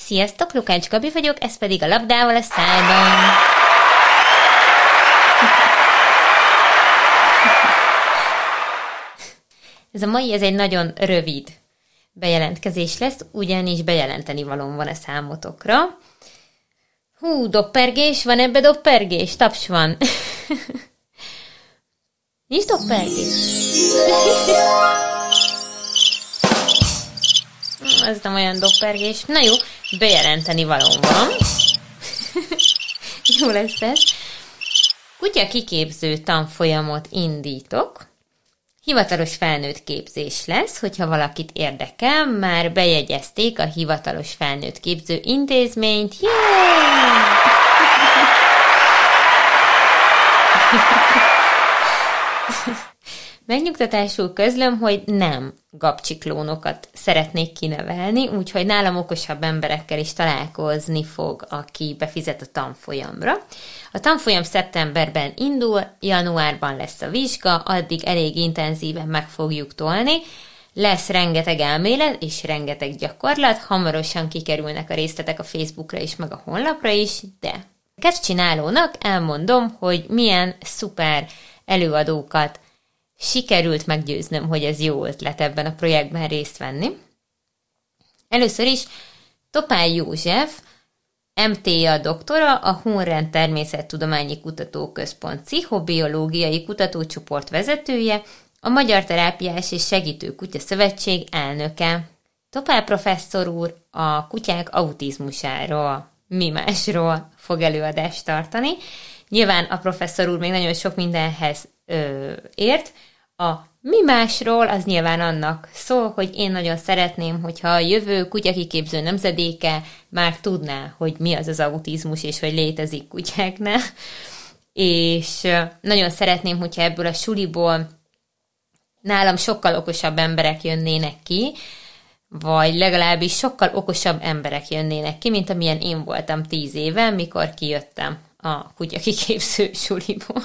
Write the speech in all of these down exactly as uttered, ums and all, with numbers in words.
Sziasztok, Lukács Gabi vagyok, ez pedig a Labdával a szájban. Ez a mai, ez egy nagyon rövid bejelentkezés lesz, ugyanis bejelenteni valóm van a számotokra. Hú, doppergés, van ebbe doppergés? Taps van. Nincs doppergés. Ez nem olyan doppergés. Na jó, bejelenteni valóm van. Jó lesz ez. Kutya kiképző tanfolyamot indítok. Hivatalos felnőtt képzés lesz, hogyha valakit érdekel, már bejegyezték a hivatalos felnőtt képző intézményt. Yeah! Megnyugtatásul közlöm, hogy nem gabcsiklónokat szeretnék kinevelni, úgyhogy nálam okosabb emberekkel is találkozni fog, aki befizet a tanfolyamra. A tanfolyam szeptemberben indul, januárban lesz a vizsga, addig elég intenzíven meg fogjuk tolni. Lesz rengeteg elmélet és rengeteg gyakorlat, hamarosan kikerülnek a részletek a Facebookra is, meg a honlapra is, de kezd csinálónak elmondom, hogy milyen szuper előadókat sikerült meggyőznöm, hogy ez jó ötlet ebben a projektben részt venni. Először is Topály József, em té á doktora, a Hunrend Természettudományi Kutatóközpont Pszichobiológiai Kutatócsoport vezetője, a Magyar Terápiás és Segítő Kutya Szövetség elnöke. Topály professzor úr a kutyák autizmusáról, mi másról fog előadást tartani. Nyilván a professzor úr még nagyon sok mindenhez ö, ért. A mi másról az nyilván annak szól, hogy én nagyon szeretném, hogyha a jövő kutyakiképző nemzedéke már tudná, hogy mi az az autizmus, és hogy létezik kutyáknál. És nagyon szeretném, hogyha ebből a suliból nálam sokkal okosabb emberek jönnének ki, vagy legalábbis sokkal okosabb emberek jönnének ki, mint amilyen én voltam tíz éve, mikor kijöttem a kutyakiképző suliból.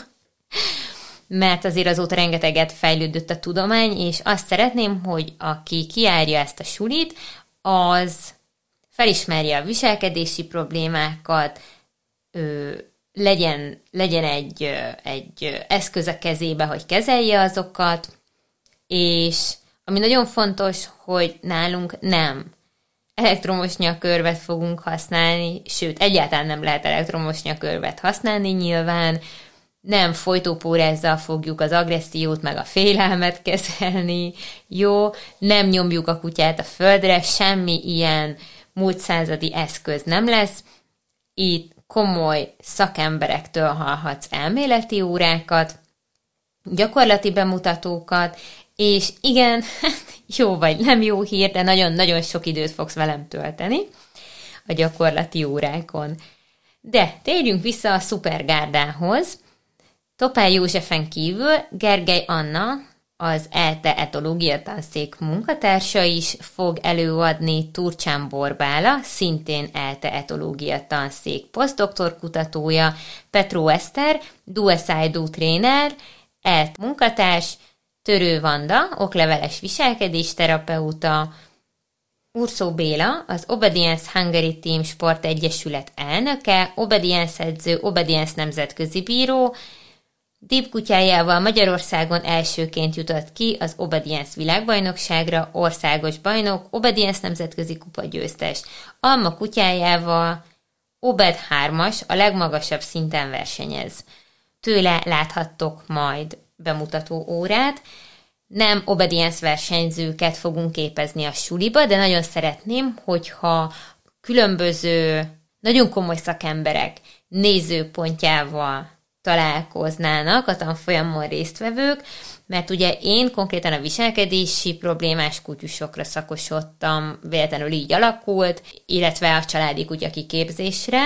Mert azért azóta rengeteget fejlődött a tudomány, és azt szeretném, hogy aki kijárja ezt a sulit, az felismerje a viselkedési problémákat, ö, legyen, legyen egy, egy eszköz a kezébe, hogy kezelje azokat, és ami nagyon fontos, hogy nálunk nem elektromos nyakörvet fogunk használni, sőt, egyáltalán nem lehet elektromos nyakörvet használni nyilván, nem folytópórázzal fogjuk az agressziót meg a félelmet kezelni, jó, nem nyomjuk a kutyát a földre, semmi ilyen múlt századi eszköz nem lesz. Itt komoly szakemberektől hallhatsz elméleti órákat, gyakorlati bemutatókat, és igen, jó vagy nem jó hír, de nagyon-nagyon sok időt fogsz velem tölteni a gyakorlati órákon. De térjünk vissza a szupergárdához. Topály Józsefen kívül Gergely Anna, az é té etológia tanszék munkatársa is fog előadni, Turcsán Borbála, szintén é té etológia tanszék posztdoktor kutatója, Petró Eszter, dú es i dú tréner, é té munkatárs, Törő Vanda, okleveles viselkedésterapeuta, Urszó Béla, az Obedience Hungary Team Sportegyesület elnöke, Obedience edző, Obedience nemzetközi bíró, Deep kutyájával Magyarországon elsőként jutott ki az Obedience világbajnokságra, országos bajnok, Obedience nemzetközi kupa győztes. Alma kutyájával Obed hármas a legmagasabb szinten versenyez. Tőle láthattok majd bemutató órát. Nem Obedience versenyzőket fogunk képezni a suliba, de nagyon szeretném, hogyha különböző, nagyon komoly szakemberek nézőpontjával találkoznának a tanfolyamon résztvevők, mert ugye én konkrétan a viselkedési problémás kutyusokra szakosodtam, véletlenül így alakult, illetve a családi kutya kiképzésre,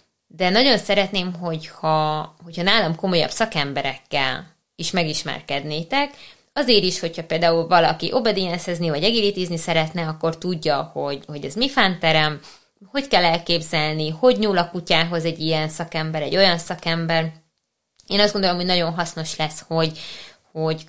de nagyon szeretném, hogyha, hogyha nálam komolyabb szakemberekkel is megismerkednétek, azért is, hogyha például valaki obediencezni vagy agilitizni szeretne, akkor tudja, hogy, hogy ez mi fánterem, hogy kell elképzelni, hogy nyúl a kutyához egy ilyen szakember, egy olyan szakember. Én azt gondolom, hogy nagyon hasznos lesz, hogy, hogy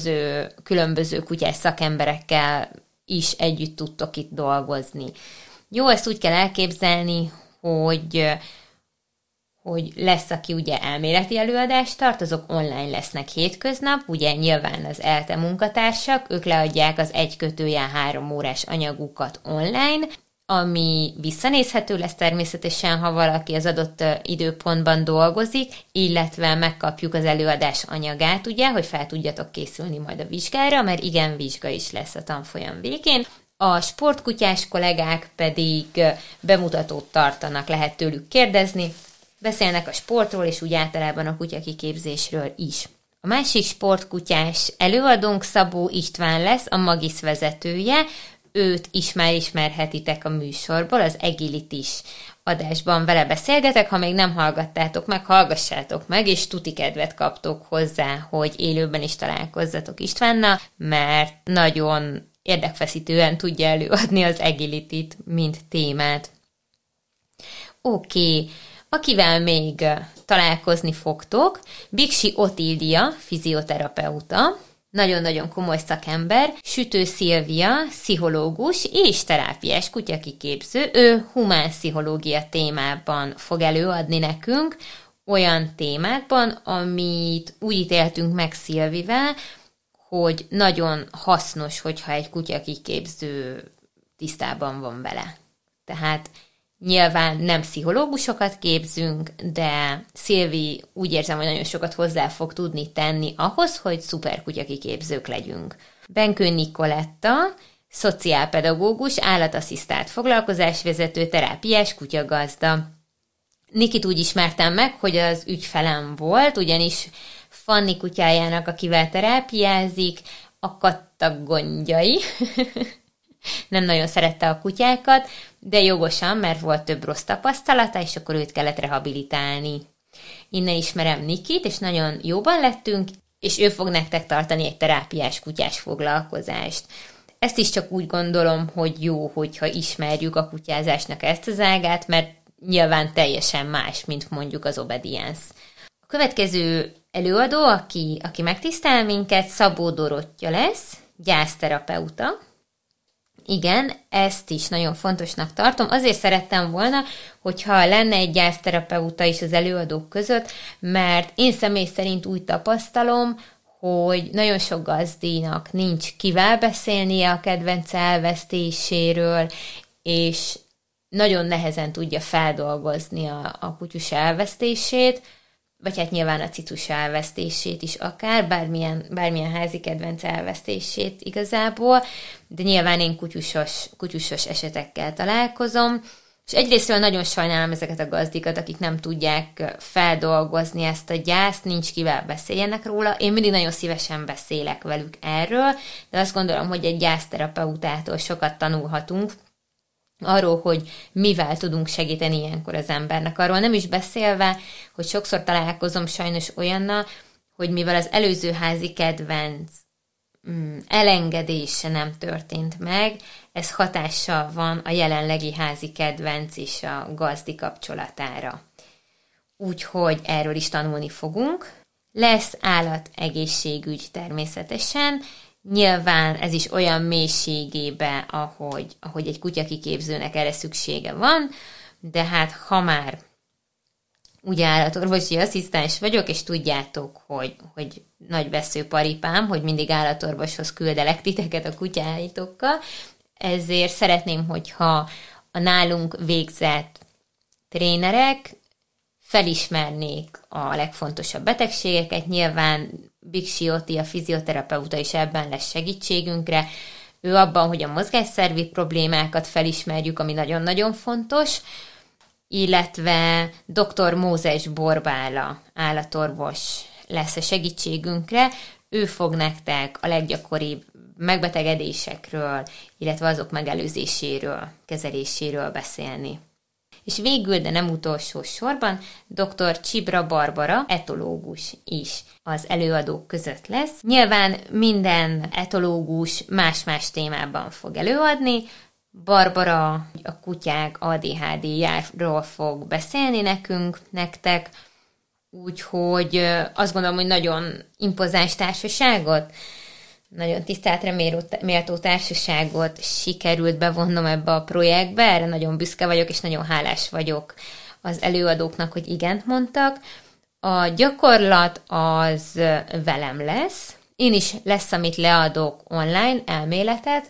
különböző, különböző kutyás szakemberekkel is együtt tudtok itt dolgozni. Jó, ezt úgy kell elképzelni, hogy, hogy lesz, aki ugye elméleti előadást tart, azok online lesznek hétköznap, ugye nyilván az ELTE munkatársak, ők leadják az egy kötőjel három órás anyagukat online, ami visszanézhető lesz természetesen, ha valaki az adott időpontban dolgozik, illetve megkapjuk az előadás anyagát, ugye, hogy fel tudjatok készülni majd a vizsgára, mert igen, vizsga is lesz a tanfolyam végén. A sportkutyás kollégák pedig bemutatót tartanak, lehet tőlük kérdezni, beszélnek a sportról és úgy általában a kutyakiképzésről is. A másik sportkutyás előadónk Szabó István lesz, a Magisz vezetője, őt is már ismerhetitek a műsorból, az Agilitis adásban vele beszélgetek, ha még nem hallgattátok meg, hallgassátok meg, és tuti kedvet kaptok hozzá, hogy élőben is találkozzatok Istvánnal, mert nagyon érdekfeszítően tudja előadni az Agilityt, mint témát. Oké, okay. Akivel még találkozni fogtok, Biksi Otília, fizioterapeuta, nagyon-nagyon komoly szakember, Sütő Szilvia, pszichológus és terápiás kutyakiképző, ő humán pszichológia témában fog előadni nekünk, olyan témákban, amit úgy ítéltünk meg Szilvivel, hogy nagyon hasznos, hogyha egy kutyakiképző tisztában van vele. Tehát nyilván nem pszichológusokat képzünk, de Szilvi úgy érzem, hogy nagyon sokat hozzá fog tudni tenni ahhoz, hogy szuper kutyakiképzők legyünk. Benkő Nikoletta, szociálpedagógus, állatasszisztált foglalkozásvezető, terápiás kutyagazda. Nikit úgy ismertem meg, hogy az ügyfelem volt, ugyanis Fanni kutyájának, akivel terápiázik, akadtak gondjai. Nem nagyon szerette a kutyákat, de jogosan, mert volt több rossz tapasztalata, és akkor őt kellett rehabilitálni. Innen ismerem Nikit, és nagyon jóban lettünk, és ő fog nektek tartani egy terápiás kutyás foglalkozást. Ezt is csak úgy gondolom, hogy jó, hogyha ismerjük a kutyázásnak ezt az ágát, mert nyilván teljesen más, mint mondjuk az obedience. A következő előadó, aki, aki megtisztel minket, Szabó Dorottya lesz, gyászterapeuta. Igen, ezt is nagyon fontosnak tartom. Azért szerettem volna, hogyha lenne egy gyászterapeuta is az előadók között, mert én személy szerint úgy tapasztalom, hogy nagyon sok gazdinak nincs kivel beszélnie a kedvenc elvesztéséről, és nagyon nehezen tudja feldolgozni a, a kutyus elvesztését, vagy hát nyilván a cicus elvesztését is akár, bármilyen, bármilyen házi kedvenc elvesztését igazából, de nyilván én kutyusos, kutyusos esetekkel találkozom, és egyrésztről nagyon sajnálom ezeket a gazdikat, akik nem tudják feldolgozni ezt a gyászt, nincs kivel beszéljenek róla. Én mindig nagyon szívesen beszélek velük erről, de azt gondolom, hogy egy gyászterapeutától sokat tanulhatunk, arról, hogy mivel tudunk segíteni ilyenkor az embernek. Arról nem is beszélve, hogy sokszor találkozom sajnos olyannal, hogy mivel az előző házi kedvenc mm, elengedése nem történt meg, ez hatással van a jelenlegi házi kedvenc és a gazdi kapcsolatára. Úgyhogy erről is tanulni fogunk. Lesz állategészségügy természetesen, nyilván ez is olyan mélységébe, ahogy, ahogy egy kutyakiképzőnek erre szüksége van, de hát ha már ugye állatorvosi asszisztens vagyok, és tudjátok, hogy, hogy nagy veszőparipám, hogy mindig állatorvoshoz küldelek titeket a kutyáitokkal, ezért szeretném, hogyha a nálunk végzett trénerek felismernék a legfontosabb betegségeket, nyilván Biksi Oti, a fizioterapeuta is ebben lesz segítségünkre, ő abban, hogy a mozgásszervi problémákat felismerjük, ami nagyon-nagyon fontos, illetve dr. Mózes Borbála állatorvos lesz a segítségünkre, ő fog nektek a leggyakoribb megbetegedésekről, illetve azok megelőzéséről, kezeléséről beszélni. És végül, de nem utolsó sorban, dr. Csibra Barbara, etológus is az előadók között lesz. Nyilván minden etológus más-más témában fog előadni. Barbara a kutyák á dé há dé-járól fog beszélni nekünk, nektek, úgyhogy azt gondolom, hogy nagyon impozáns társaságot nagyon tiszteletre méltó társaságot sikerült bevonnom ebbe a projektbe, erre nagyon büszke vagyok, és nagyon hálás vagyok az előadóknak, hogy igent mondtak. A gyakorlat az velem lesz, én is lesz, amit leadok online, elméletet,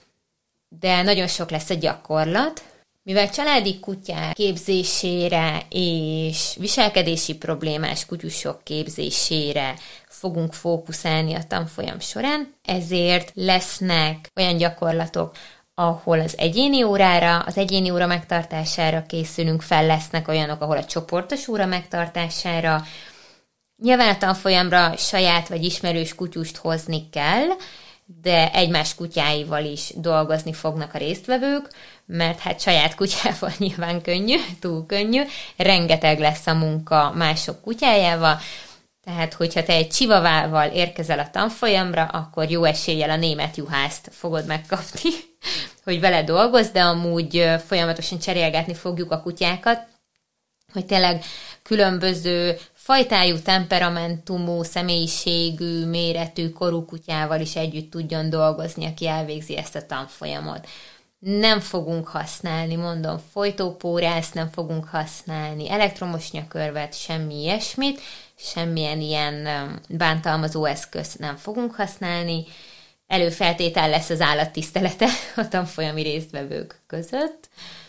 de nagyon sok lesz a gyakorlat, mivel családi kutyák képzésére és viselkedési problémás kutyusok képzésére fogunk fókuszálni a tanfolyam során, ezért lesznek olyan gyakorlatok, ahol az egyéni órára, az egyéni óra megtartására készülünk fel, lesznek olyanok, ahol a csoportos óra megtartására. Nyilván a tanfolyamra saját vagy ismerős kutyust hozni kell, de egymás kutyáival is dolgozni fognak a résztvevők, mert hát saját kutyával nyilván könnyű, túl könnyű, rengeteg lesz a munka mások kutyájával, tehát hogyha te egy csivavával érkezel a tanfolyamra, akkor jó eséllyel a német juhászt fogod megkapni, hogy vele dolgozz, de amúgy folyamatosan cserélgetni fogjuk a kutyákat, hogy tényleg különböző fajtájú, temperamentumú, személyiségű, méretű, korú kutyával is együtt tudjon dolgozni, aki elvégzi ezt a tanfolyamot. Nem fogunk használni, mondom, folytópórászt nem fogunk használni, elektromos nyakörvet, semmi ilyesmit, semmilyen ilyen bántalmazó eszközt nem fogunk használni. Előfeltétel lesz az állattisztelete a tanfolyami résztvevők között.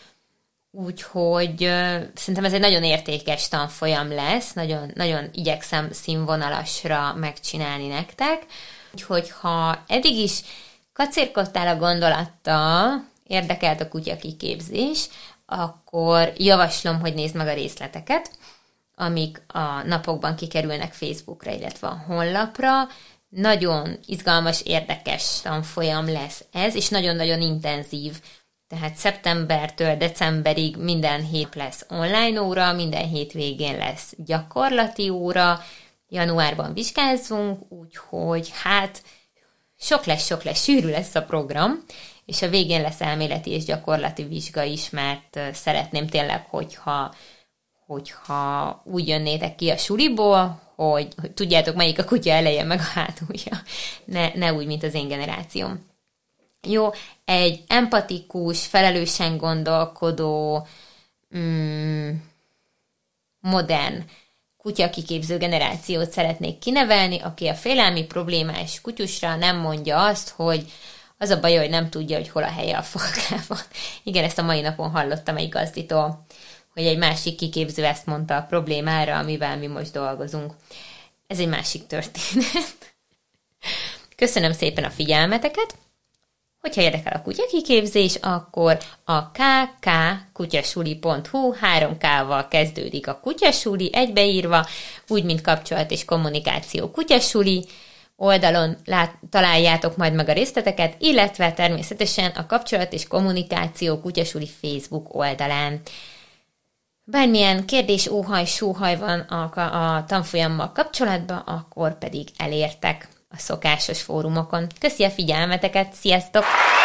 Úgyhogy uh, szerintem ez egy nagyon értékes tanfolyam lesz, nagyon, nagyon igyekszem színvonalasra megcsinálni nektek. Úgyhogy ha eddig is kacérkodtál a gondolattal, érdekelt a kutya kiképzés, akkor javaslom, hogy nézd meg a részleteket, amik a napokban kikerülnek Facebookra, illetve a honlapra. Nagyon izgalmas, érdekes tanfolyam lesz ez, és nagyon-nagyon intenzív. Tehát szeptembertől decemberig minden hét lesz online óra, minden hétvégén lesz gyakorlati óra, januárban vizsgázzunk, úgyhogy hát sok lesz, sok lesz, sűrű lesz a program, és a végén lesz elméleti és gyakorlati vizsga is, mert szeretném tényleg, hogyha, hogyha úgy jönnétek ki a suliból, hogy, hogy tudjátok, melyik a kutya eleje, meg a hátulja. Ne, ne úgy, mint az én generációm. Jó, egy empatikus, felelősen gondolkodó, mm, modern kutyakiképző generációt szeretnék kinevelni, aki a félelmi problémás kutyusra nem mondja azt, hogy az a baj, hogy nem tudja, hogy hol a helye a falkában. Igen, ezt a mai napon hallottam egy gazditól, hogy egy másik kiképző ezt mondta a problémára, amivel mi most dolgozunk. Ez egy másik történet. Köszönöm szépen a figyelmeteket. Hogyha érdekel a kutyakiképzés, akkor a k k kutyasuli pont h u három ká-val kezdődik a kutyasuli, egybeírva, úgy, mint kapcsolat és kommunikáció kutyasuli. Oldalon lát, találjátok majd meg a részleteket, illetve természetesen a kapcsolat és kommunikáció kutyasuli Facebook oldalán. Bármilyen kérdés, óhaj, sóhaj van a, a tanfolyammal kapcsolatban, akkor pedig elértek a szokásos fórumokon. Köszi a figyelmeteket, sziasztok!